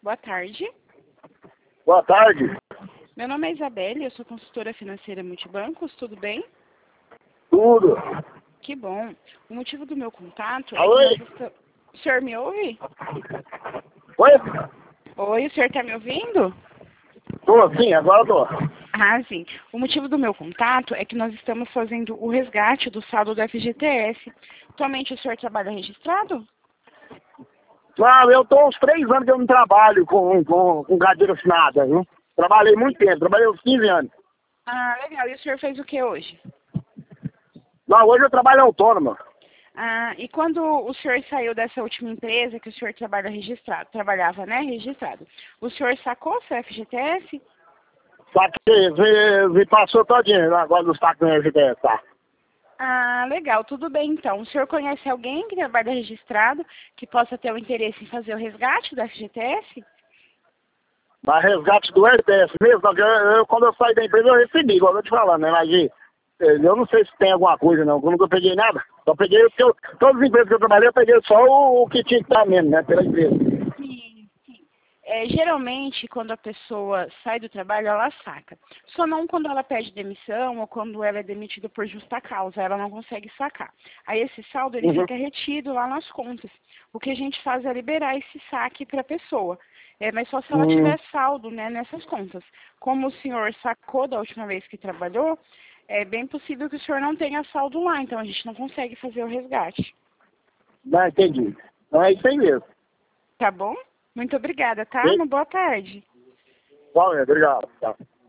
Boa tarde. Boa tarde. Meu nome é Isabelle, eu sou consultora financeira Multibancos, tudo bem? Tudo. Que bom. O motivo do meu contato Alô? é que nós estamos... O senhor me ouve? Oi? Oi, o senhor está me ouvindo? Tô, sim, agora tô. Ah, sim. O motivo do meu contato é que nós estamos fazendo o resgate do saldo do FGTS. Atualmente o senhor trabalha registrado? Não, eu tô há uns 3 anos que eu não trabalho com carteira assinada, viu? Trabalhei muito tempo, trabalhei uns 15 anos. Ah, legal. E o senhor fez o que hoje? Não, hoje eu trabalho autônomo. Ah, e quando o senhor saiu dessa última empresa que o senhor trabalha registrado, trabalhava, né, registrado, o senhor sacou seu FGTS? Só que me passou todinho agora dos tacos no FGTS, tá? Ah, legal, tudo bem então. O senhor conhece alguém que trabalha registrado que possa ter o interesse em fazer o resgate do FGTS? Mas resgate do FGTS mesmo, porque quando eu saí da empresa eu recebi, igual eu tô te falando, né? Mas eu não sei se tem alguma coisa não, eu nunca peguei nada. Só peguei todas as empresas que eu trabalhei, eu peguei só o que tinha que estar mesmo, né? Pela empresa. Sim, sim. Geralmente, quando a pessoa sai do trabalho, ela saca. Só não quando ela pede demissão ou quando ela é demitida por justa causa, ela não consegue sacar. Aí esse saldo ele Uhum. fica retido lá nas contas. O que a gente faz é liberar esse saque para a pessoa. Mas só se ela tiver saldo, né, nessas contas. Como o senhor sacou da última vez que trabalhou, é bem possível que o senhor não tenha saldo lá, então a gente não consegue fazer o resgate. Não, entendi. Não é isso aí mesmo. Tá bom? Muito obrigada, tá? Sim? Uma boa tarde. Bom, obrigado. Tá.